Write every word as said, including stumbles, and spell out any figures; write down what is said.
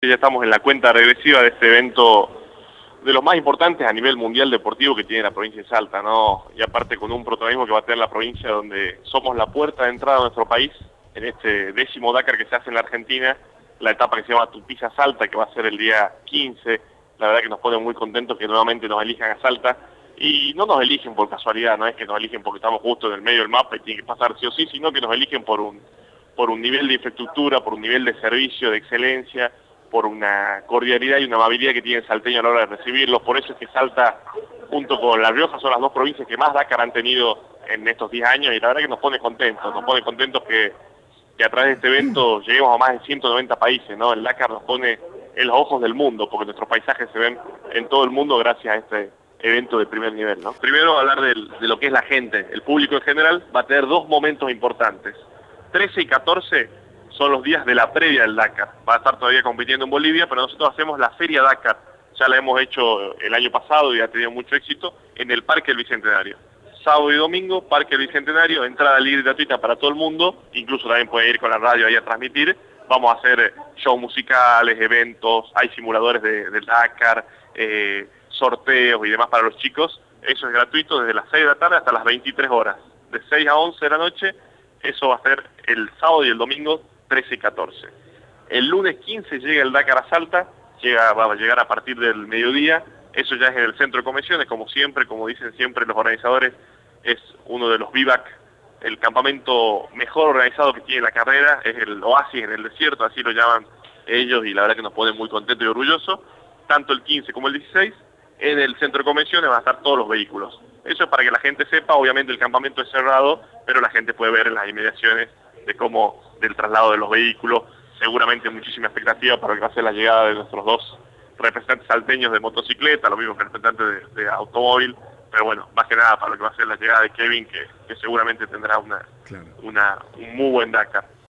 Ya estamos en la cuenta regresiva de este evento de los más importantes a nivel mundial deportivo que tiene la provincia de Salta, ¿no? Y aparte con un protagonismo que va a tener la provincia donde somos la puerta de entrada a nuestro país, en este décimo Dakar que se hace en la Argentina, la etapa que se llama Tupiza Salta, que va a ser el día quince. La verdad que nos pone muy contentos que nuevamente nos elijan a Salta, y no nos eligen por casualidad, no es que nos eligen porque estamos justo en el medio del mapa y tiene que pasar sí o sí, sino que nos eligen por un, por un nivel de infraestructura, por un nivel de servicio, de excelencia, por una cordialidad y una amabilidad que tiene el salteño a la hora de recibirlos. Por eso es que Salta, junto con La Rioja, son las dos provincias que más Dakar han tenido en estos diez años, y la verdad que nos pone contentos, nos pone contentos que, que a través de este evento lleguemos a más de ciento noventa países, ¿no? El Dakar nos pone en los ojos del mundo, porque nuestros paisajes se ven en todo el mundo gracias a este evento de primer nivel, ¿no? Primero hablar del, de lo que es la gente. El público en general va a tener dos momentos importantes. trece y catorce son los días de la previa del Dakar. Va a estar todavía compitiendo en Bolivia, pero nosotros hacemos la Feria Dakar. Ya la hemos hecho el año pasado y ha tenido mucho éxito en el Parque del Bicentenario. Sábado y domingo, Parque del Bicentenario, entrada libre y gratuita para todo el mundo, incluso también puede ir con la radio ahí a transmitir. Vamos a hacer shows musicales, eventos, hay simuladores de, de Dakar, eh, sorteos y demás para los chicos. Eso es gratuito desde las seis de la tarde hasta las veintitrés horas. De seis a once de la noche, eso va a ser el sábado y el domingo trece y catorce. El lunes quince llega el Dakar a Salta, llega, va a llegar a partir del mediodía. Eso ya es en el centro de convenciones, como siempre, como dicen siempre los organizadores, es uno de los vivac, el campamento mejor organizado que tiene la carrera, es el oasis en el desierto, así lo llaman ellos, y la verdad que nos ponen muy contentos y orgullosos. Tanto el quince como el dieciséis, en el centro de convenciones van a estar todos los vehículos. Eso es para que la gente sepa. Obviamente el campamento es cerrado, pero la gente puede ver en las inmediaciones de cómo, del traslado de los vehículos. Seguramente muchísima expectativa para lo que va a ser la llegada de nuestros dos representantes salteños de motocicleta, los mismos representantes de, de automóvil, pero bueno, más que nada para lo que va a ser la llegada de Kevin, que, que seguramente tendrá una, Claro. una, un muy buen Dakar.